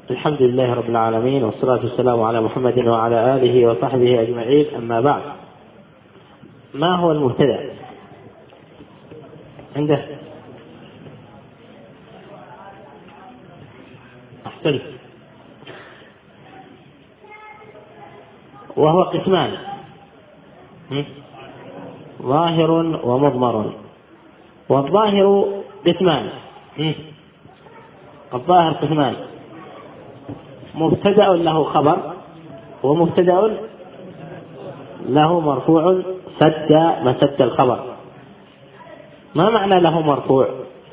الحمد لله رب العالمين، والصلاة والسلام على محمد وعلى آله وصحبه أجمعين. أما بعد، ما هو المبتدأ عنده؟ أحسنت. وهو قسمان، ظاهر ومضمر. والظاهر قسمان، الظاهر قسمان: مبتدأ له خبر، ومبتدأ له مرفوع سد مسد الخبر. ما معنى له مرفوع؟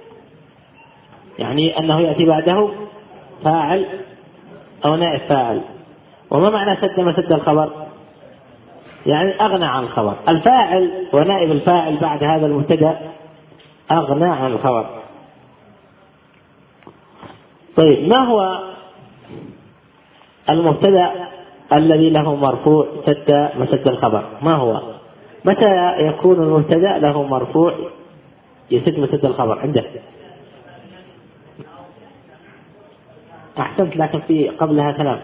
يعني أنه يأتي بعده فاعل أو نائب فاعل. وما معنى سد مسد الخبر؟ يعني أغنى عن الخبر. الفاعل ونائب الفاعل بعد هذا المبتدأ أغنى عن الخبر. طيب، ما هو المبتدأ الذي له مرفوع سد مسد الخبر؟ ما هو؟ متى يكون المبتدأ له مرفوع يسد مسد الخبر عنده؟ أحسنت، لكن في قبلها كلام.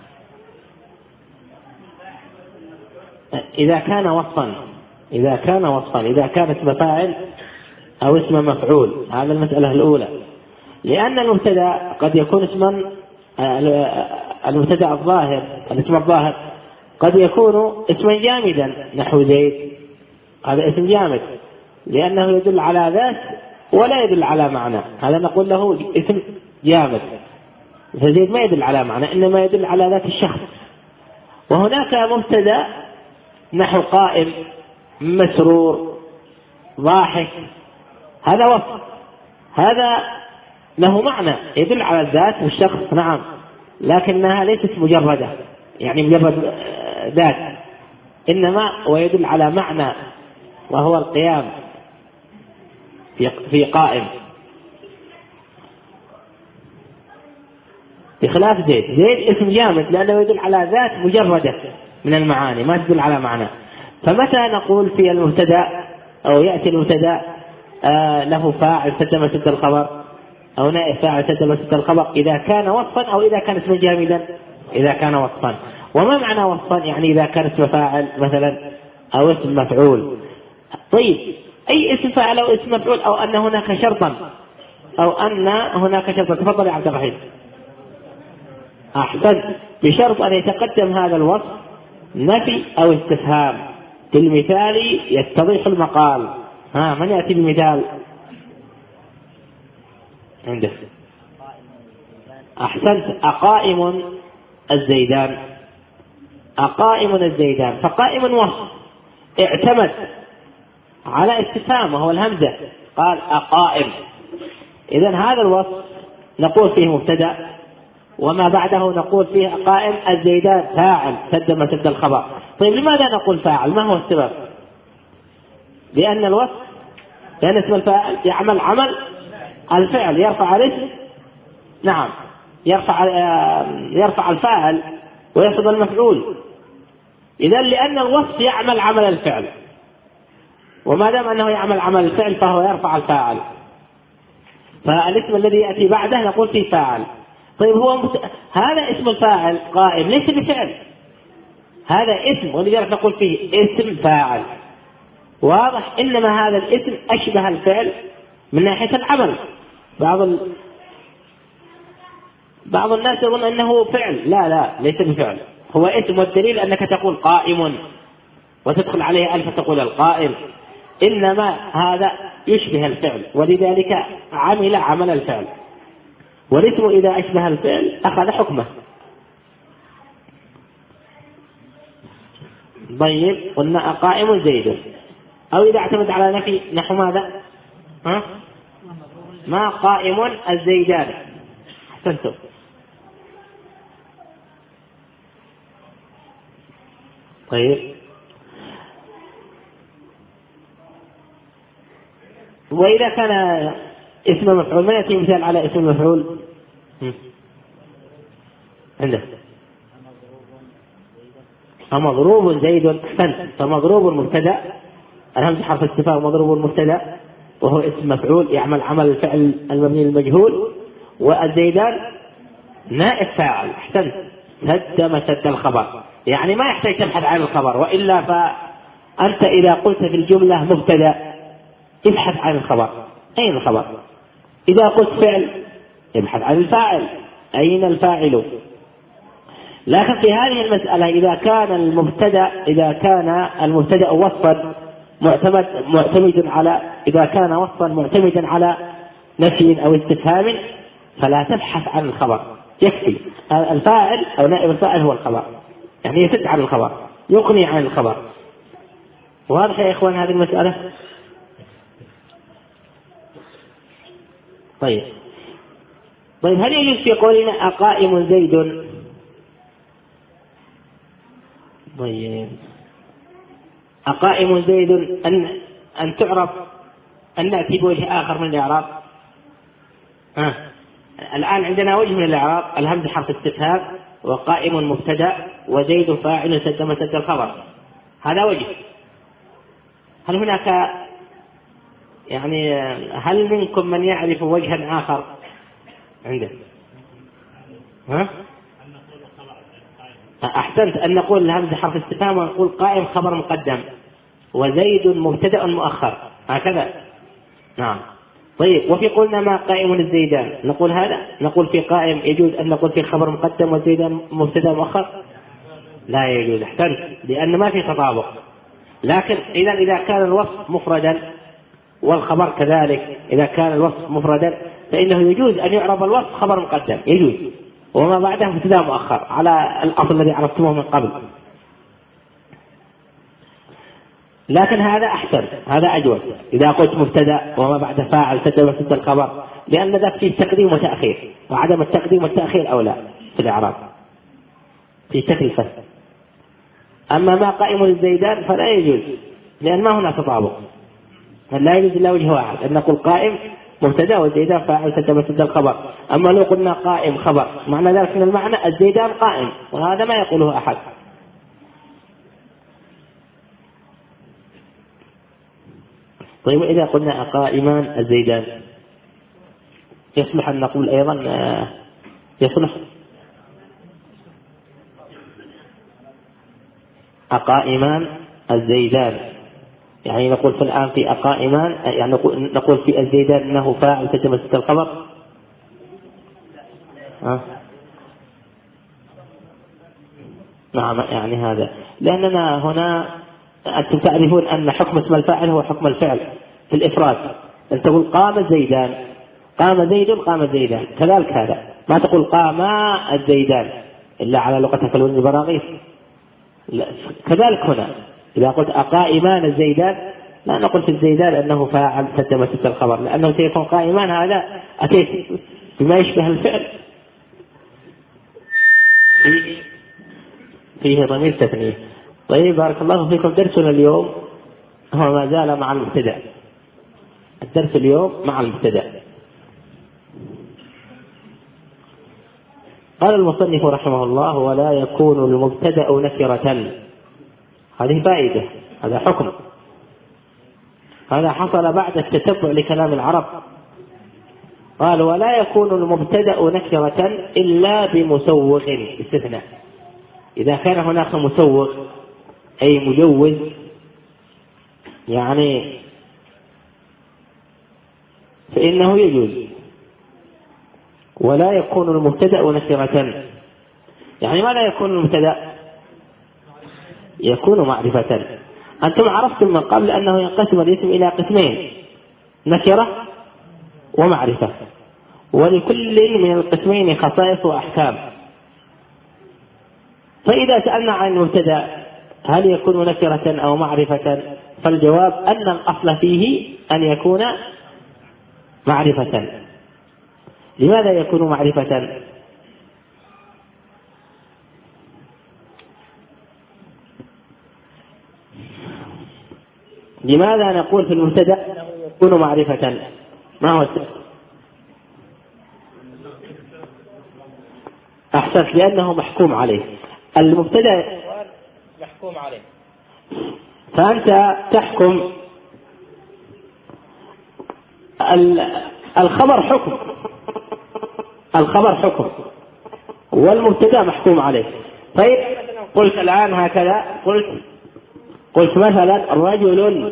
إذا كان وصفا، إذا كان اسم فاعل أو اسم مفعول. هذا المسألة الأولى. لأن المبتدأ قد يكون اسما، المبتدأ الظاهر، الاسم الظاهر قد يكون اسما جامدا نحو زيد. هذا اسم جامد لأنه يدل على ذات ولا يدل على معنى، هذا نقول له اسم جامد. فزيد ما يدل على معنى، إنما يدل على ذات الشخص. وهناك مبتدأ نحو قائم، مسرور، ضاحك، هذا وصف، هذا له معنى يدل على الذات والشخص، نعم، لكنها ليست مجردة، يعني مجرد ذات، إنما ويدل على معنى وهو القيام في قائم، بخلاف زيد. زيد اسم جامد لأنه يدل على ذات مجردة من المعاني، ما تدل على معنى. فمتى نقول في المبتدأ أو يأتي المبتدأ له فاعل سد مسد الخبر أو نائب فاعل سد مسد الخبر؟ إذا كان وصفا أو إذا كان اسما جامدا. إذا كان وصفا. وما معنى وصفا؟ يعني إذا كان اسم فاعل مثلا أو اسم مفعول. طيب، أي اسم فاعل أو اسم مفعول، أو أن هناك شرطا، تفضل يا عبد الرحيم. أحسن، بشرط أن يتقدم هذا الوصف نفي أو استفهام. في المثال يتضح المقال. من يأتي بالمثال عنده؟ أحسنت، أقائم الزيدان. فقائم وصف اعتمد على استفهام وهو الهمزة، قال أقائم. إذن هذا الوصف نقول فيه مبتدأ، وما بعده نقول فيه قائم الزيدان فاعل سد مسد الخبر. طيب، لماذا نقول فاعل؟ ما هو السبب؟ لأن اسم الفاعل يعمل عمل الفعل، يرفع الاسم، نعم، يرفع الفاعل ويخفض المفعول. إذن لأن الوصف يعمل عمل الفعل، وما دام أنه يعمل عمل الفعل فهو يرفع الفاعل، فالاسم الذي يأتي بعده نقول فيه فاعل. طيب، هذا اسم الفاعل قائم ليس بفعل، هذا اسم، ولذلك نقول فيه اسم فاعل. واضح؟ إنما هذا الاسم أشبه الفعل من ناحية العمل. بعض الناس يظن أنه فعل، لا، ليس بفعل، هو اسم. والدليل أنك تقول قائم وتدخل عليه ألف تقول القائم، إنما هذا يشبه الفعل، ولذلك عمل عمل الفعل. والاسم إذا أشبه الفعل أخذ حكمه. طيب، قلنا قائم زيد. أو إذا اعتمد على نفي نحو ماذا؟ ما قائم الزيدان. أحسنتم. طيب، وإذا كان اسم مفعول، ما يأتي مثال على اسم مفعول عنده؟ فمضروب زيد. أحسنت، فمضروب المبتدأ، الهمزة حرف استفهام، مضروب المبتدأ وهو اسم مفعول يعمل عمل الفعل المبني للمجهول. والزيدان نائب فاعل. أحسنت، سد مسد الخبر، يعني ما يحتاج تبحث عن الخبر، وإلا فأنت إذا قلت في الجملة مبتدأ ابحث عن الخبر، أين الخبر؟ إذا قلت فعل ابحث عن الفاعل، أين الفاعل؟ لكن في هذه المسألة إذا كان المبتدأ وصفا معتمد على، إذا كان وصفا معتمدا على نفي أو استفهام فلا تبحث عن الخبر، يكفي الفاعل أو نائب الفاعل هو الخبر، يعني يسد عن الخبر، يغني عن الخبر. واضح يا إخوان هذه المسألة؟ طيب هل يجوز في قولنا أقائم زيد؟ طيب أقائم زيد أن تعرف، أن نأتي بوجه آخر من الإعراب. الآن عندنا وجه من الإعراب، الهمزة حرف استفهام، وقائم مبتدأ، وزيد فاعل سد مسد الخبر، هذا وجه. هل هناك يعني هل منكم من يعرف وجها آخر عنده؟ أحسنت، أن نقول الهمزة حرف استفهام ونقول قائم خبر مقدم وزيد مبتدأ مؤخر، هكذا. نعم. طيب وفي قلنا ما قائم الزيدان نقول هذا، نقول في قائم يجوز أن نقول في خبر مقدم وزيدان مبتدأ مؤخر؟ لا يجوز. أحسنت، لأن ما في تطابق. لكن إذا كان الوصف مفردا والخبر كذلك، إذا كان الوصف مفردا فإنه يجوز أن يعرب الوصف خبر مقدم، يجوز، وما بعده مبتدأ مؤخر على الأصل الذي عرفتموه من قبل. لكن هذا أحسن، هذا أجود إذا قلت مبتدأ وما بعد فاعل سد مسد الخبر، لأن ذا فيه تقديم وتأخير، وعدم التقديم والتأخير أولى في الإعراب في تكلفة. أما ما قائم الزيدان فلا يجوز، لأن ما هنا تطابق، لا يجوز إلا وجه واحد، أن نقول قائم مبتدأ والزيدان فاعل سد مسد الخبر. أما لو قلنا قائم خبر معنى ذلك أن المعنى الزيدان قائم، وهذا ما يقوله أحد. طيب إذا قلنا قائمان الزيدان يصلح أن نقول أيضا يصلح أقائمان الزيدان، يعني نقول في الآن في أقائمان، يعني نقول في الزيدان أنه فاعل سد مسد الخبر. نعم، يعني هذا لأننا هنا أنتم تعرفون أن حكم اسم الفاعل هو حكم الفعل في الإفراد، أن تقول قام زيدان، قام زيد، قام زيدان، كذلك هذا ما تقول قاما الزيدان إلا على لغة فلون البراغيث. كذلك هنا إذا قلت أقائمان الزيدان لا نقول في الزيدان أنه فاعل سد مسد الخبر، لأنه سيكون قائمان هذا أتيت بما يشبه الفعل فيه ضمير تثنية. طيب بارك الله فيكم، درسنا اليوم هو ما زال مع المبتدأ، الدرس اليوم مع المبتدأ. قال المصنف رحمه الله: ولا يكون المبتدأ نكرة. هذه فائدة، هذا حكم، هذا حصل بعد التتبع لكلام العرب. قال: ولا يكون المبتدأ نكرة إلا بمسوغ، استثناء، إذا كان هناك مسوغ أي مجوز، يعني فإنه يجوز. ولا يكون المبتدأ نكرة، يعني ما لا يكون المبتدأ؟ يكون معرفة. أنتم عرفتم من قبل أنه ينقسم الاسم إلى قسمين: نكرة ومعرفة، ولكل من القسمين خصائص وأحكام. فإذا سألنا عن المبتدأ هل يكون نكرة أو معرفة، فالجواب أن الأصل فيه أن يكون معرفة. لماذا يكون معرفة؟ لماذا نقول في المبتدأ أنه يكون معرفة؟ ما هو السبب؟ أحسنت، لأنه محكوم عليه. المبتدأ محكوم عليه، فأنت تحكم الخبر حكم، الخبر حكم، والمبتدأ محكوم عليه. طيب مثلا قلت الآن هكذا، قلت مثلا رجل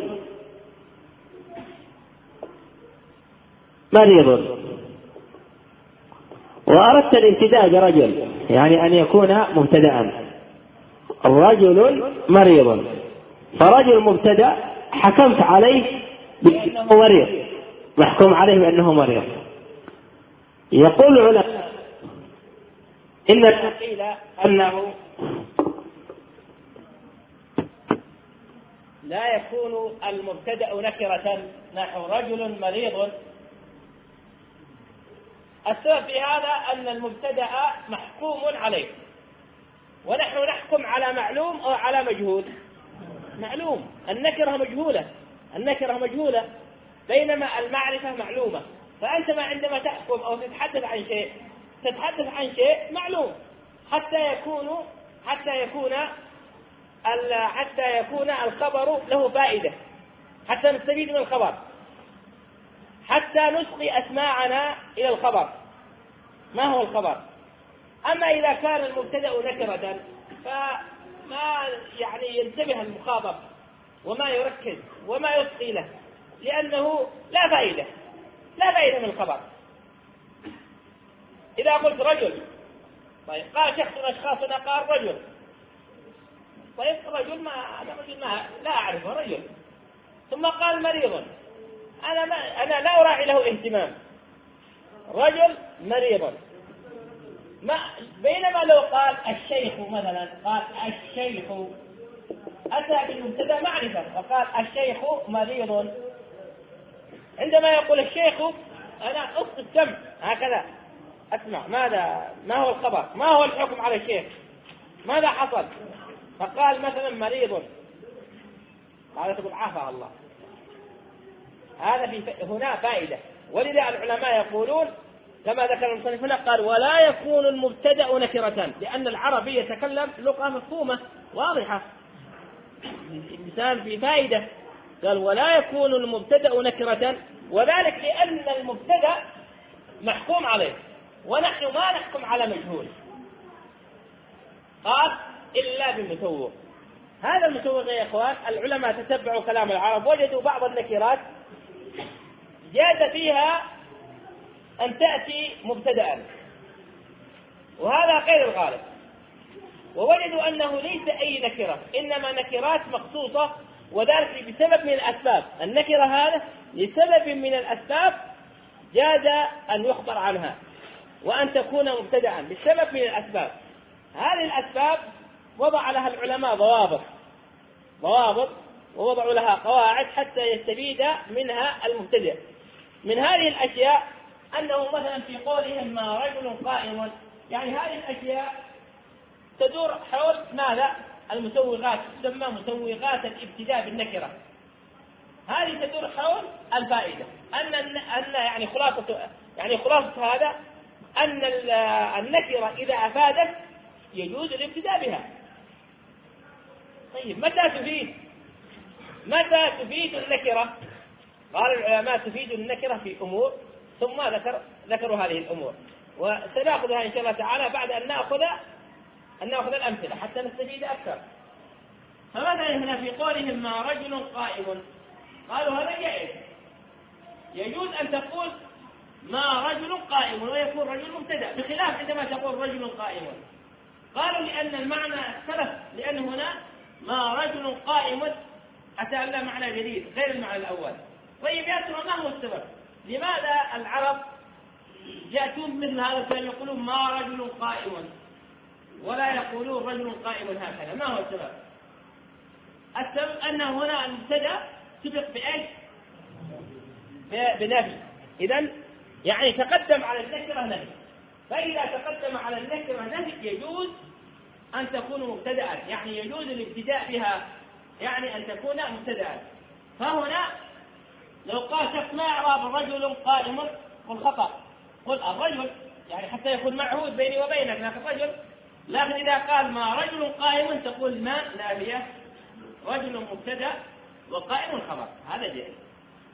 مريض، وأردت الابتداء برجل، يعني أن يكون مبتدأ. رجل مريض، فرجل مبتدأ حكمت عليه بأنه مريض، محكوم عليه بأنه مريض. يقول العلماء إن قيل أنه لا يكون المبتدأ نكرة نحو رجل مريض. السبب في هذا أن المبتدأ محكوم عليه، ونحن نحكم على معلوم أو على مجهول. معلوم، النكرة مجهولة، بينما المعرفة معلومة. فأنت عندما تحكم أو تتحدث عن شيء تتحدث عن شيء معلوم حتى يكون الخبر له فائدة، حتى نستفيد من الخبر، حتى نسقي أسماعنا إلى الخبر. ما هو الخبر؟ أما إذا كان المبتدأ نكرة فما يعني ينتبه المخاطب وما يركز وما يسقي له، لأنه لا فائدة من الخبر. إذا قلت رجل، طيب قال شخص من أشخاصنا قال رجل، طيب رجل ما لا أعرفه رجل، ثم قال مريض، أنا لا أراعي له اهتمام، رجل مريض. بينما لو قال الشيخ مثلا، قال الشيخ، أتى بالمبتدأ معرفة وقال الشيخ مريض. عندما يقول الشيخ أنا أصف السمع هكذا أسمع ما هو الخبر، ما هو الحكم على الشيخ، ماذا حصل؟ فقال مثلا مريض، قال تقول عافى الله. هذا هنا فائدة. ولذا العلماء يقولون كما ذكر المصنف هنا، قال ولا يكون المبتدأ نكرة، لأن العربي يتكلم لغة مفهومة واضحة، الإنسان في فائدة. قال ولا يكون المبتدأ نكرة، وذلك لأن المبتدأ محكوم عليه، ونحن ما نحكم على مجهول. قال إلا بالمسوغ. هذا المسوغ يا إخوان، العلماء تتبعوا كلام العرب، وجدوا بعض النكرات جاز فيها أن تأتي مبتدأ، وهذا غير الغالب. ووجدوا أنه ليس أي نكرة، إنما نكرات مخصوصة، وذلك بسبب من الأسباب. النكرة هذا لسبب من الأسباب جاز أن يخبر عنها وأن تكون مبتدأ بسبب من الأسباب. هذه الأسباب وضع لها العلماء ضوابط ووضعوا لها قواعد حتى يستفيد منها المبتدئ. من هذه الأشياء أنه مثلا في قولهم ما رجل قائم، يعني هذه الأشياء تدور حول ماذا؟ المسوغات، تسمى مسوغات الابتداء بالنكرة. هذه تدور حول الفائدة، أن خلاصة هذا أن النكرة إذا أفادت يجوز الابتداء بها. طيب متى تفيد النكرة؟ قال العلماء تفيد النكرة في أمور، ثم ذكروا هذه الأمور، وسنأخذها إن شاء الله تعالى بعد أن نأخذ الأمثلة حتى نستفيد أكثر. فمثلا هنا في قولهم ما رجل قائم، قالوا هذا جائز، يجوز أن تقول ما رجل قائم ويكون رجل مبتدأ، بخلاف عندما تقول رجل قائم. قالوا لأن المعنى اختلف، لأن هنا ما رجل قائم أتى لنا معنى جديد غير المعنى الأول. طيب يا ترى ما هو السبب؟ لماذا العرب يأتون مثل هذا الكلام يقولون ما رجل قائم ولا يقولون رجل قائم هكذا؟ ما هو السبب؟ السبب أن هنا المبتدأ سبق بأي؟ بنفي. إذن يعني تقدم على النكرة نفي، فإذا تقدم على النكرة نفي يجوز أن تكون مبتدأ، يعني يجوز الابتداء بها، يعني أن تكون مبتدأ. فهنا لو قال شخص ما إعراب رجل قائم، قل خطأ، قل الرجل، يعني حتى يكون معهود بيني وبينك لكن رجل. لكن إذا قال ما رجل قائم تقول ما نافية، رجل مبتدأ وقائم خبر، هذا جائز.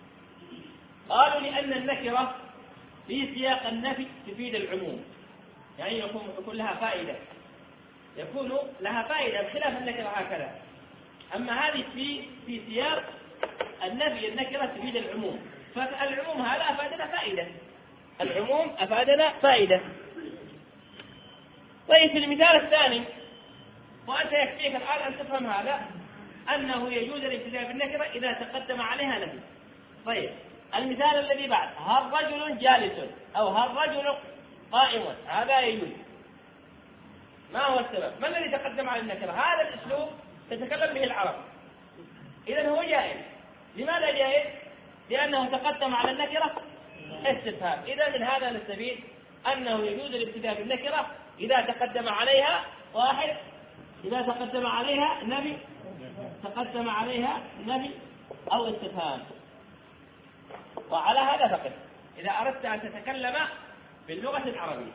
قالوا لأن النكرة في سياق النفي تفيد العموم، يعني يكون لها فائدة، يكون لها فائدة بخلاف النكرة هكذا. أما هذه في سياق النفي النكرة تفيد العموم، فالعموم هذا أفادنا فائدة، العموم أفادنا فائدة. طيب في المثال الثاني، وأنت يكفيك الآن أن تفهم هذا، أنه يجوز الابتداء بالنكرة إذا تقدم عليها نفي. طيب المثال الذي بعد، هل رجل جالس أو هل رجل قائم، هذا يجوز. ما هو السبب؟ ما الذي تقدم على النكرة؟ هذا الأسلوب تتكلم به العرب، إذن هو جائز. لماذا جائز؟ لأنه تقدم على النكرة استفهام. إذا من هذا نستفيد أنه يجوز الابتداء بالنكرة إذا تقدم عليها واحد، إذا تقدم عليها نبي، تقدم عليها نبي أو استفهام. وعلى هذا فقط إذا أردت أن تتكلم باللغة العربية.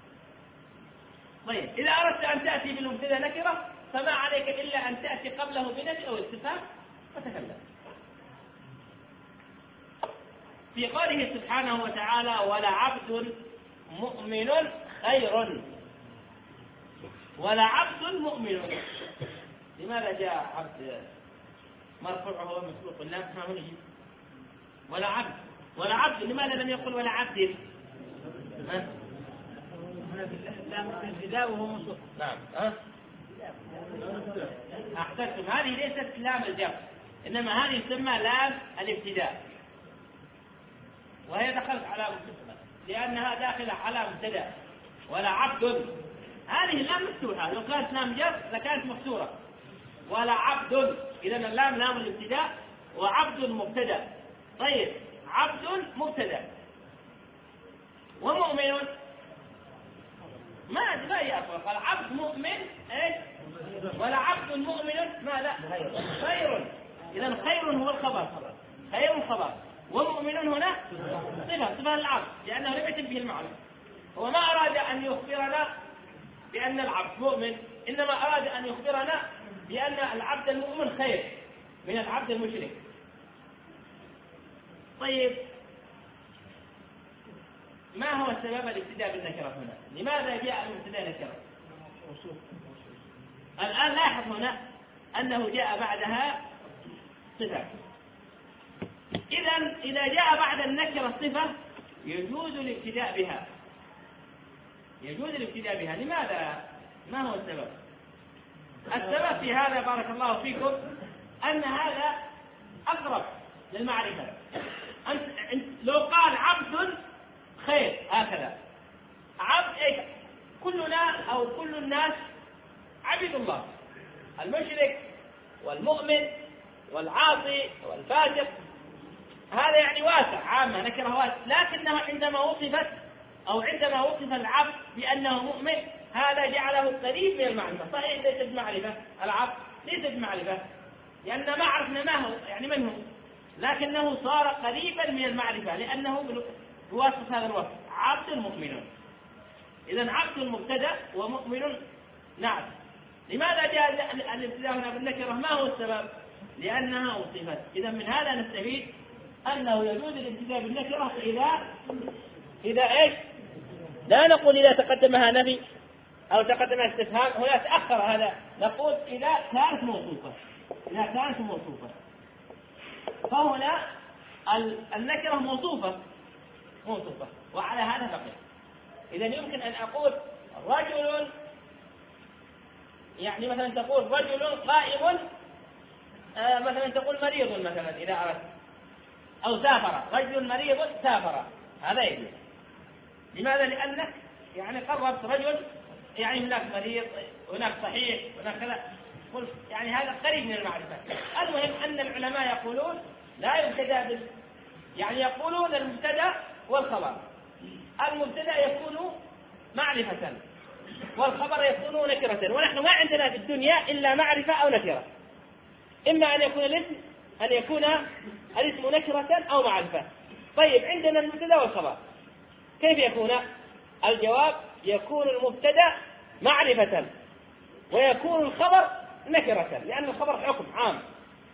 طيب إذا أردت أن تأتي بالمبتدأ نكرة فما عليك إلا أن تأتي قبله بنفي أو استفهام وتكلم. في قوله سبحانه وتعالى ولعبد مؤمن خير، ولعبد مؤمن، لماذا جاء عبد مرفوع وهو مسبوق باللام؟ ما هو نجي ولا عبد لماذا لم يقل ولا عبد؟ لام الابتداء وهو منصوب. نعم أحسنتم، هذه ليست لام الجر، إنما هذه تسمى لام الابتداء، وهي دخلت على مبتدأ لأنها داخلة على مبتدأ. ولا عبد هذه اللام مفتوحة، لو كانت لام جر لكانت مكسورة. ولا عبد، إذا اللام لام الابتداء وعبد مبتدأ. طيب عبد مبتدأ ومؤمن ما يفرق، قال عبد مؤمن ايش؟ ولا عبد مؤمن ماذا؟ خير. إذا خير هو الخبر، خير الخبر، ومؤمن هنا صفة العبد لأنه لم يتم به المعنى. هو ما أراد أن يخبرنا بأن العبد مؤمن، إنما أراد أن يخبرنا بأن العبد المؤمن خير من العبد المشرك. طيب ما هو السبب الابتداء بالنكرة هنا؟ لماذا جاء الابتداء نكرة؟ الآن لاحظ هنا أنه جاء بعدها صفة. إذا جاء بعد النكرة صفة يجوز الابتداء بها، يجوز الابتداء بها. لماذا؟ ما هو السبب؟ السبب في هذا بارك الله فيكم أن هذا أقرب للمعرفة. أنت لو قال عبد خير هكذا، عبد إيش؟ كلنا أو كل الناس عبد الله، المشرك والمؤمن والعاصي والفاسق، هذا يعني واسع عامة نكره واسع. لكنها عندما وصفت أو عندما وصف العبد بأنه مؤمن هذا جعله قريب من المعرفة. صحيح ليس بمعرفة، العبد ليس بمعرفة لأن ما عرفنا ما هو يعني من هو، لكنه صار قريبا من المعرفة لأنه بواسطة هذا الوصف عبد المؤمنون. إذن عبد المبتدأ ومؤمن نعم. لماذا جاء الابتداء هنا بالنكرة؟ ما هو السبب؟ لأنها وصفت. إذن من هذا نستفيد أنه يجوز الابتداء بالنكرة إذا إيش؟ لا نقول إذا تقدمها نفي أو تقدمها استفهام، هنا تأخر هذا، نقول إذا كانت موصوفة، إذا كانت موصوفة. فهنا النكرة موصوفة وعلى هذا فقط. إذا يمكن أن أقول رجل، يعني مثلا تقول رجل قائم، مثلا تقول مريض مثلا إذا أردت، أو سافر، رجل مريض سافر، هذا يجوز. لماذا؟ لأنك يعني قربت رجل، يعني هناك مريض هناك صحيح هناك كذا، قلت يعني هذا قريب من المعرفة. المهم أن العلماء يقولون لا يبتدأ يعني يقولون المبتدأ والخبر، المبتدأ يكون معرفة والخبر يكون نكرة، ونحن ما عندنا في الدنيا إلا معرفة أو نكرة، إما أن يكون الاسم نكرة أو معرفة. طيب عندنا المبتدأ والخبر، كيف يكون؟ الجواب يكون المبتدأ معرفة ويكون الخبر نكرة، لأن الخبر حكم عام.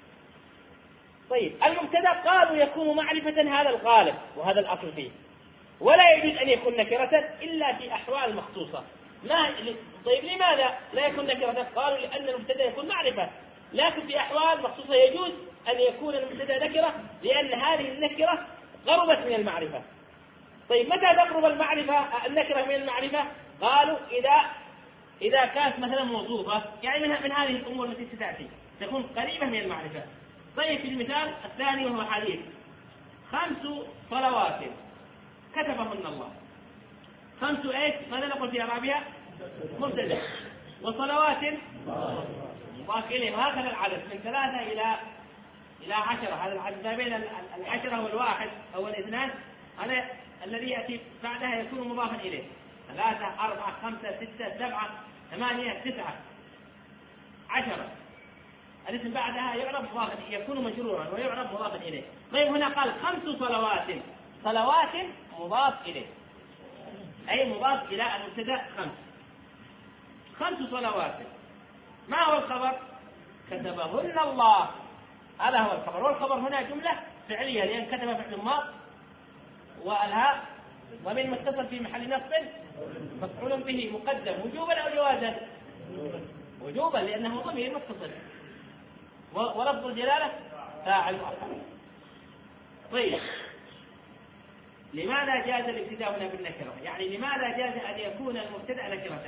طيب المبتدأ قالوا يكون معرفة، هذا الغالب وهذا الأصل فيه، ولا يجوز أن يكون نكرة إلا في أحوال مخصوصة. طيب لماذا لا يكون نكرة؟ قالوا لأن المبتدأ يكون معرفة، لكن في أحوال مخصوصة يجوز أن يكون المبتدأ نكرة، لأن هذه النكرة قربت من المعرفة. طيب متى تقرب النكرة من المعرفة؟ قالوا إذا كانت مثلا موصوفة، يعني من هذه الأمور التي ستأتي تكون قريبة من المعرفة. طيب في المثال الثاني وهو حديث 5 صلوات كتبهن الله. 5 ايش؟ ماذا نقول في اعرابها؟ مبتدأ. وصلوات مضاف اليه، وهكذا العدد من 3 إلى 10. هذا العدد ما بين 10 والواحد أو الاثنان، هذا الذي يأتي بعدها يكون مضافا إليه. 3 4 5 6 7 8 9 10. الاسم بعدها يعرب مضافا، يكون مجرورا ويعرب مضافا إليه. طيب هنا قال 5 صلوات، صلوات مضاف إليه، أي مضاف إلى المبتدأ 5 صلوات. ما هو الخبر؟ كتبهن الله، هذا هو الخبر. والخبر هنا جملة فعلية، لأن كتب فعل ماض والهاء ضمير متصل في محل نصب مفعول به مقدم وجوبا أو جوازا؟ وجوبا، لأنه ضمير متصل، ولفظ الجلالة فاعل مؤخر. طيب لماذا جاز الابتداء هنا بالنكرة؟ يعني لماذا جاز أن يكون المبتدأ نكرة؟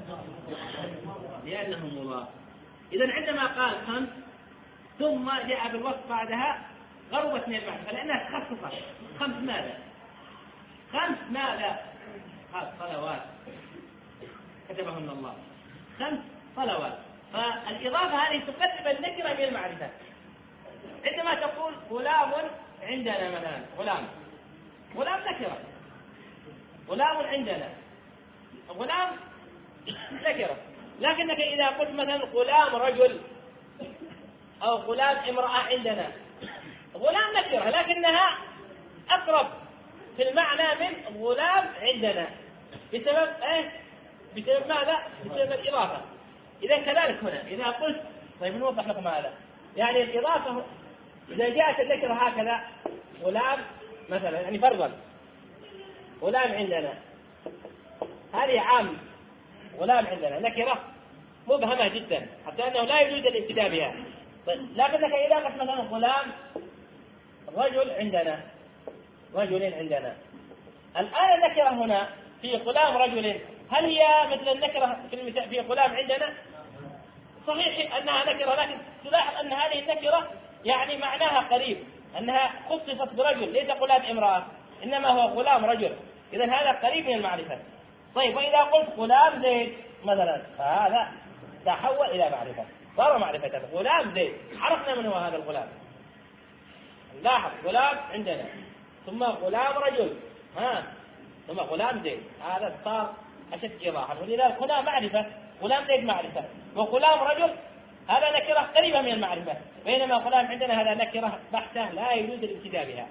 لأنه مضاف. إذا عندما قال 5 ثم جاء بالوصف بعدها غربت من المعرفة، لأنها تخصصت. 5 ماذا؟ 5 ماذا؟ صلوات كتبهن الله. 5 صلوات. فالإضافة هذه تقرب النكرة من المعرفة. عندما تقول غلام عندنا مثلا، غلام نكرة، غلام عندنا، غلام نكرة. لكنك إذا قلت مثلا غلام رجل أو غلام امرأة عندنا، غلام نكرة لكنها أقرب في المعنى من غلام عندنا. بسبب إيه؟ بسبب ماذا؟ بسبب الإضافة. إذا كذلك هنا إذا قلت، طيب نوضح لكم هذا. يعني الإضافة إذا جاءت النكرة هكذا غلام مثلا، يعني فرضا غلام عندنا، هذه عام، غلام عندنا نكرة مبهمة جدا حتى أنه لا يجوز الابتداء بها. طيب لكنك إذا قلت مثلا غلام رجل عندنا، رجل عندنا، الآن النكرة هنا في غلام رجل هل هي مثل النكرة في غلام عندنا؟ صحيح أنها نكرة، لكن تلاحظ أن هذه النكرة يعني معناها قريب، أنها خصصت برجل، ليس غلام امرأة إنما هو غلام رجل. إذن هذا قريب من المعرفة. طيب وإذا قلت غلام زيد مثلا، فهذا تحول إلى معرفة، صار معرفة. غلام زيد عرفنا من هو هذا الغلام. لاحظ غلام عندنا ثم غلام رجل ثم غلام زيد، هذا صار أشد إيضاحا. ولذلك هنا معرفة، غلام زيد معرفة، وغلام رجل هذا نكرة قريبة من المعرفة، بينما غلام عندنا هذا نكرة بحتة لا يجوز الابتداء بها،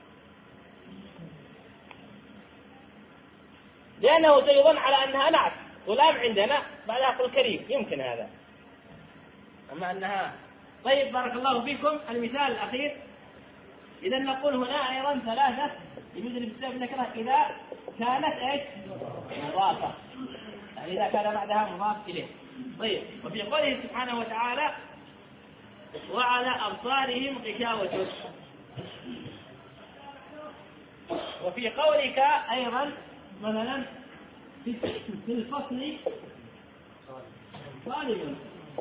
لأنه سيظن على أنها نعت. غلام عندنا بعدها أقول كريم، يمكن هذا، أما أنها. طيب بارك الله فيكم. المثال الأخير، إذا نقول هنا أيضا 3 يجوز الابتداء بالنكرة إذا كانت إيش؟ مضافة، يعني إذا كان بعدها مضاف إليه. طيب وفي قوله سبحانه وتعالى وعلى أبصارهم غشاوة، وفي قولك أيضا مثلا في الفصل طالب،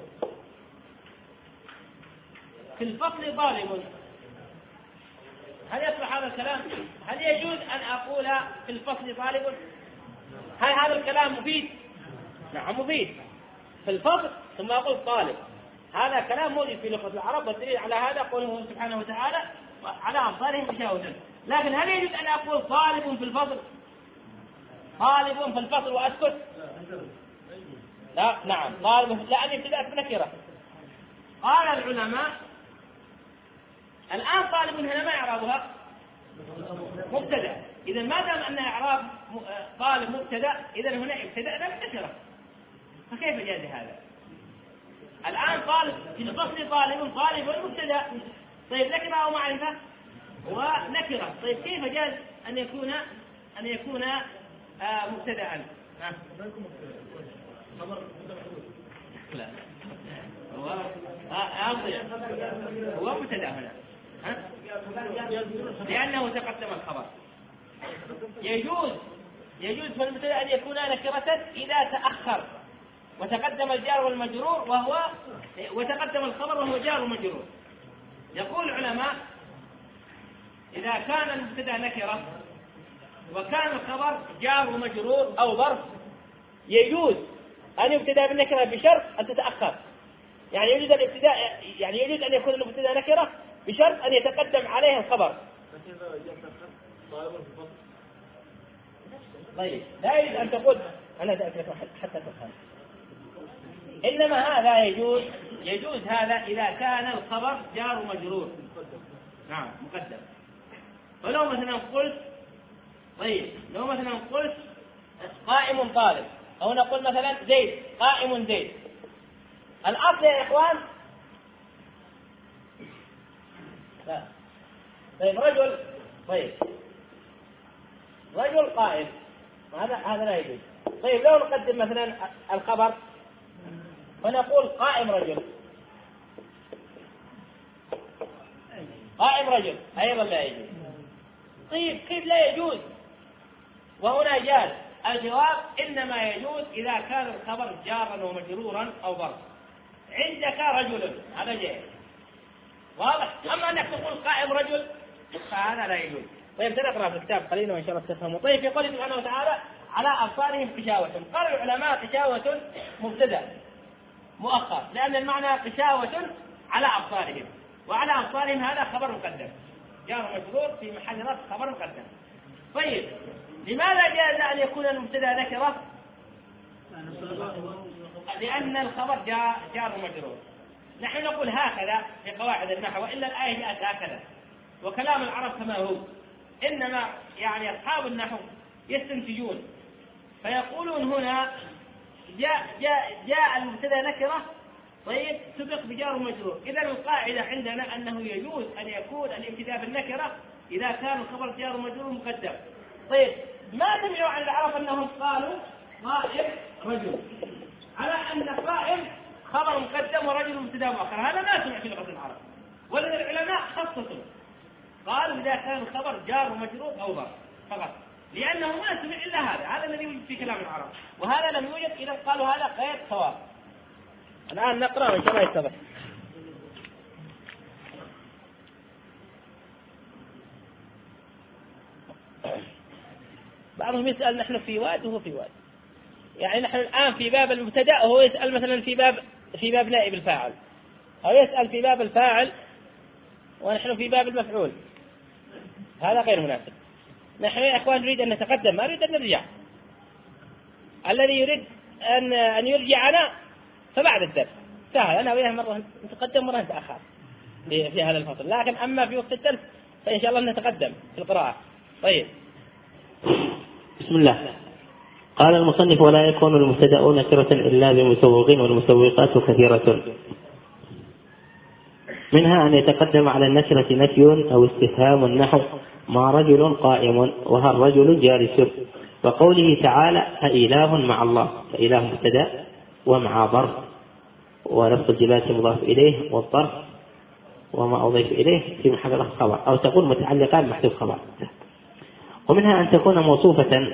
في الفصل طالب، هل يصلح هذا الكلام؟ هل يجوز أن أقول في الفصل طالب؟ هل هذا الكلام مفيد؟ نعم مفيد. في الفصل ثم أقول طالب، هذا كلام موجود في لغة العرب، والدليل على هذا قوله سبحانه وتعالى على أبصارهم غشاوة. لكن هل يجوز أن أقول طالب في الفصل؟ طالب في الفصل وأسكت؟ لا. نعم طالب، لأن ابتدأت بنكرة. قال العلماء الآن طالب هنا ما إعرابها؟ مبتدأ. إذا ما دام أن إعراب طالب مبتدأ، إذا هنا ابتدأنا بالنكرة، فكيف جاز هذا؟ الآن طالب في الفصل طالب مبتدأ، طيب نكرة أو معرفة؟ ونكرة. طيب كيف جاز أن يكون أن يكون مبتدأ. لا هو مبتدأ هنا لأنه تقدم الخبر. يجوز في المبتدأ أن يكون نكرة إذا تأخر وتقدم الجار والمجرور وتقدم الخبر وهو جار ومجرور. يقول العلماء إذا كان المبتدأ نكرة وكان الخبر جار ومجرور أو ظرف يجوز أن يبتدأ بالنكرة بشرط أن تتأخر. يعني يجوز أن يكون المبتدأ نكرة بشرط أن يتقدم عليه الخبر. طيب لا يجوز أن تقول أنا ذاكرت حتى تفهم. إنما هذا يجوز هذا إذا كان الخبر جار ومجرور. نعم مقدم. ولو مثلا قلت قائم طالب، أو نقول مثلا زيد قائم زيد. الأصل يا إخوان لا. طيب رجل قائم، هذا لا يجوز. طيب لو نقدم مثلا الخبر ونقول قائم رجل أيضا لا يجوز. طيب كيف لا يجوز وهنا جاز؟ الجواب إنما يجوز إذا كان الخبر جارا ومجرورا أو ظرف. عندك رجل هذا جائز واضح. أما أنك تقول قائم رجل فهذا لا يجوز. طيب سنقرأ في الكتاب قليلا وإن شاء الله تفهموا. طيب في قوله سبحانه وتعالى على أبصارهم غشاوة، قال العلماء غشاوة مبتدأ مؤخر لأن المعنى غشاوة على أبصارهم، وعلى أبصارهم هذا خبر مقدم جار مجرور في محل رفع خبر مقدم. طيب لماذا جاز أن يكون المبتدأ نكرة؟ لأن الخبر جار مجرور. نحن نقول هكذا في قواعد النحو، إلا الآية جاءت هكذا وكلام العرب كما هو. إنما يعني أصحاب النحو يستنتجون فيقولون هنا جاء المبتدأ نكرة طيب سبق بجار ومجرور. إذا القاعدة عندنا أنه يجوز أن يكون الابتداء بالنكرة إذا كان الخبر جار ومجرور مقدم. طيب ما سمعوا عن العرب أنهم قالوا قائم رجل على أن قائم خبر مقدم ورجل مبتدأ مؤخر؟ هذا ما سمع في لغة العرب، ولكن العلماء خصصوا قالوا إذا كان الخبر جار ومجرور أو ظرف فقط، لأنه ما سمع إلا هذا الذي يوجد في كلام العرب، وهذا لم يوجد. إذا قالوا هذا غير صواب. الآن نقرأ وإن شاء الله يتضح. بعضهم يسأل نحن في واد وهو في واد، يعني نحن الآن في باب المبتدأ وهو يسأل مثلا في باب نائب الفاعل، أو يسأل في باب الفاعل ونحن في باب المفعول. هذا غير مناسب. نحن يا إخوان نريد أن نتقدم، ما نريد أن نرجع. الذي يريد أن يرجعنا فبعد الدرس سهل، أنا وياه مرة نتقدم مرة نتأخر في هذا الفصل، لكن أما في وقت الدرس فإن شاء الله نتقدم في القراءة. طيب بسم الله. قال المصنف ولا يكون المبتدأ نكرة إلا بمسوق، والمسوقات كثيرة، منها أن يتقدم على النكرة نفي أو استفهام النحو ما رجل قائم وهل رجل جالس، وقوله تعالى فإله مع الله، فإله مبتدأ ومع ظرف ولفظ الجلالة مضاف إليه والظرف وما أضيف إليه في محل رفع خبر، أو تقول متعلقان محذوف خبر. ومنها أن تكون موصوفة،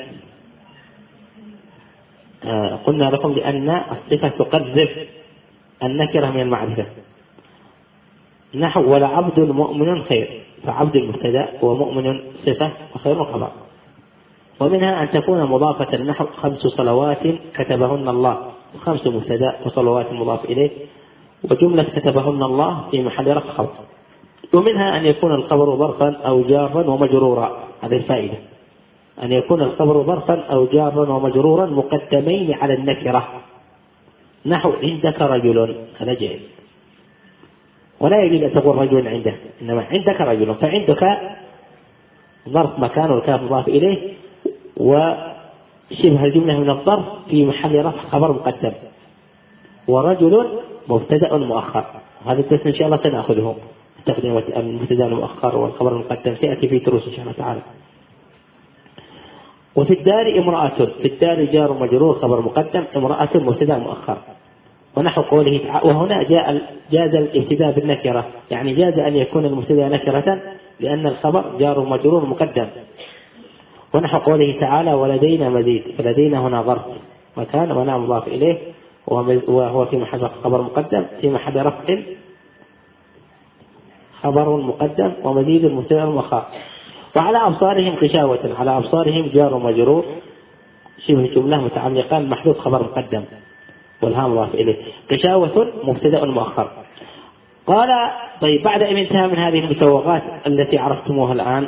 قلنا لكم لأن الصفة تقذف النكرة من المعرفة، نحو ولا عبد مؤمن خير، فعبد المبتدأ ومؤمن صفة وخير خبر. ومنها أن تكون مضافة، نحو 5 صلوات كتبهن الله، 5 مبتدأ وصلوات مضاف إليه، وجملة كتبهن الله في محل رفع خبر. ومنها أن يكون الخبر ظرفا أو جارا ومجرورا، هذه الفائدة، أن يكون الخبر ظرفا أو جارا ومجرورا مقدمين على النكرة، نحو عندك رجل، هذا جائز. ولا يجوز أن تقول رجل عنده، إنما عندك رجل، فعندك ظرف مكان والكاف مضاف إليه وشبه الجملة من الظرف في محل رفع خبر مقدم، ورجل مبتدأ مؤخر. هذا الدرس إن شاء الله سنأخذه، تقديم المبتدأ المؤخر والخبر المقدم سيأتي في دروس إن شاء الله تعالى. وفي الدار امرأة، في الدار جار مجرور خبر مقدم، امرأة مبتدأ مؤخر. ونحو قوله تعالى، وهنا جاز الابتداء بالنكرة، يعني جاز أن يكون المبتدأ نكرة لأن الخبر جار مجرور مقدم. ونحو قوله تعالى ولدينا مزيد، فلدينا هنا ظرف مكان ولا مضاف إليه، وهو في محل خبر مقدم، في محل رفع خبر مقدم، ومزيد مبتدأ مؤخر. وعلى أبصارهم غشاوة، على أبصارهم جار مجرور شبه جملة متعلقان محذوف خبر مقدم والهاء مضاف إليه، غشاوة مبتدأ مؤخر. قال طيب بعد أن انتهى من هذه المسوغات التي عرفتموها الآن،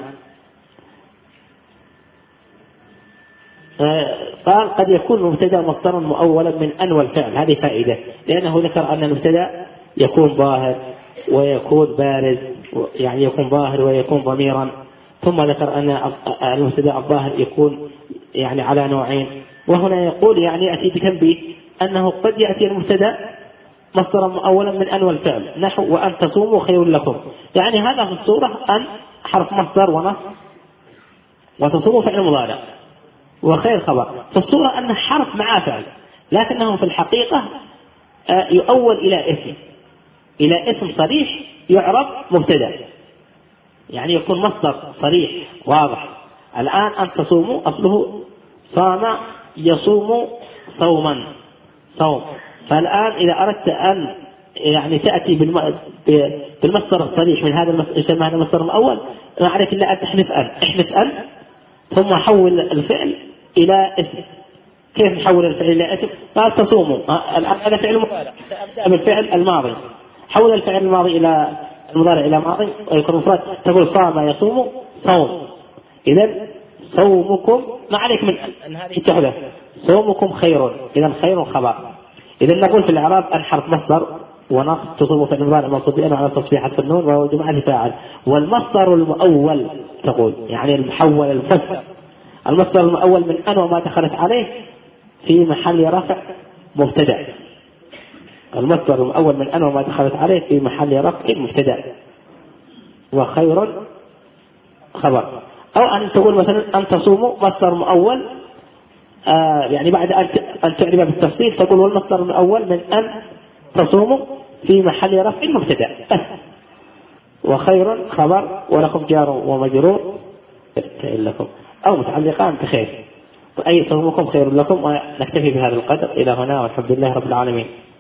قال قد يكون مبتدأ مصدرا مؤولا من أن والفعل. هذه فائدة، لأنه ذكر أن المبتدأ يكون ظاهر ويكون بارز، يعني يكون ظاهر ويكون ضميرا، ثم ذكر أن المبتدأ الظاهر يكون يعني على نوعين. وهنا يقول يعني يأتي بتنبيه أنه قد يأتي المبتدأ مصدرا مؤولا من أن والفعل، نحو وأن تصوموا خير لكم، يعني هذا في الصورة أن حرف مصدر ونص، وتصوموا فعل مضارع، وخير خبر. في الصورة أن حرف مع فعل، لكنه في الحقيقة يؤول إلى اسم صريح يعرب مبتدأ، يعني يكون مصدر صريح واضح. الآن أن تصوموا أصله صام يصوم صوما صوم، فالآن إذا أردت أن يعني تأتي بالمصدر الصريح من هذا المصدر الأول، ما عليك إلا أن تحذف أن ثم حول الفعل إلى اسم. كيف نحول الفعل إلى اسم؟ قال تصوموا، الآن هذا فعل مضارع، سأبدأ بالفعل الماضي، حول الفعل الماضي إلى المضارع إلى ماضي ويكون مفرد، تقول صام يصوم صوم. إذن صومكم ما عليك من أن هذه تحدث، صومكم خير، إذن خير خبر. إذن نقول في الإعراب أن حرف مصدر ونص تصوم في المضارع منصوب على تصفيحة النون وهو جماعة فاعل. والمصدر المؤول تقول يعني المحول المفسر، المصدر المؤول من أن وما دخلت عليه في محل رفع مبتدأ، المصدر المؤول من أن وما دخلت عليه في محل رفع مبتدأ، وخير خبر. أو أن تقول مثلا أن تصوموا مصدر مؤول، يعني بعد أن تعرف بالتفصيل تقول والمصدر المؤول من أن تصوموا في محل رفع مبتدأ، وخير خبر، ولكم جار ومجرور لكم أو متعلقان بخير، أي صومكم خير لكم. ونكتفي بهذا القدر إلى هنا، والحمد لله رب العالمين.